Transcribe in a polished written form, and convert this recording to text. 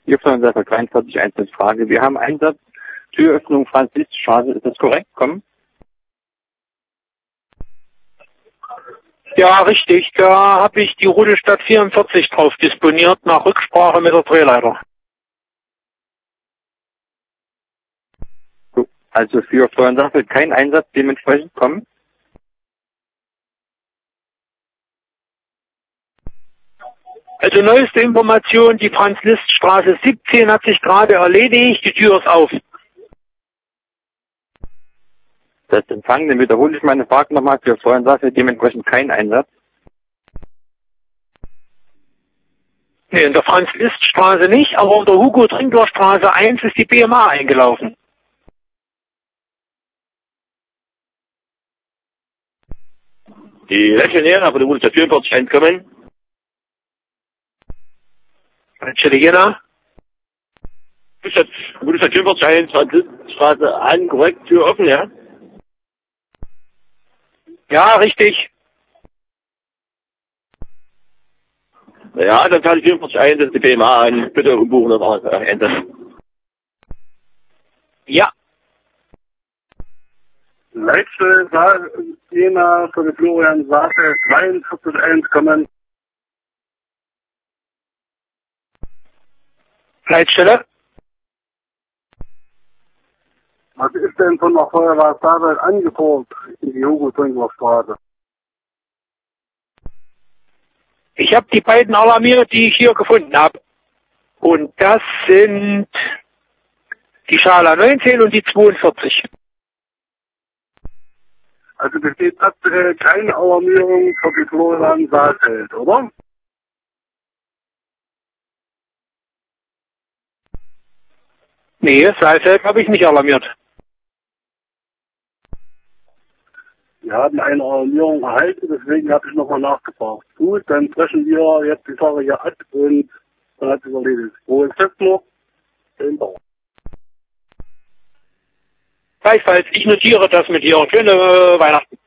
Hier von der 43 Frage. Wir haben Einsatz, Türöffnung Franz-Liszt-Straße. Ist das korrekt? Kommen? Ja, richtig. Da habe ich die Route Stadt 44 drauf disponiert, nach Rücksprache mit der Drehleiter. Also für Frauensache kein Einsatz, dementsprechend kommen. Also neueste Information, die Franz-Liszt-Straße 17 hat sich gerade erledigt, die Tür ist auf. Das Empfang, dann wiederhole ich meine Frage nochmal für Frauensache, dementsprechend kein Einsatz. Nee, in der Franz-Liszt-Straße nicht, aber in der Hugo-Trinkler-Straße 1 ist die BMA eingelaufen. Die Legionäre von der Route Stadt 44 einkommen. Italiener? Route Stadt 44 Franz-Liszt-Straße an, korrekt, Tür offen, ja? Ja, richtig. Ja, dann zahle ich 44 ein, das ist die BMA an. Bitte umbuchen und Ende. Ja. Leitstelle Jena für die Florian Sache 42 kommen. Leitstelle? Was ist denn von der Feuerwehr Sache angefordert in die Hugo-Trinkler-Straße? Ich habe die beiden alarmiert, die ich hier gefunden habe. Und das sind die Schala 19 und die 42. Also besteht aktuell keine Alarmierung für die Florian Saalfeld, oder? Nee, Saalfeld habe ich nicht alarmiert. Wir haben eine Alarmierung erhalten, deswegen habe ich nochmal nachgefragt. Gut, dann brechen wir jetzt die Sache hier ab und dann hat es erledigt. Frohes Fest noch. Schönen Tag. Gleichfalls, ich notiere das mit dir. Schöne Weihnachten.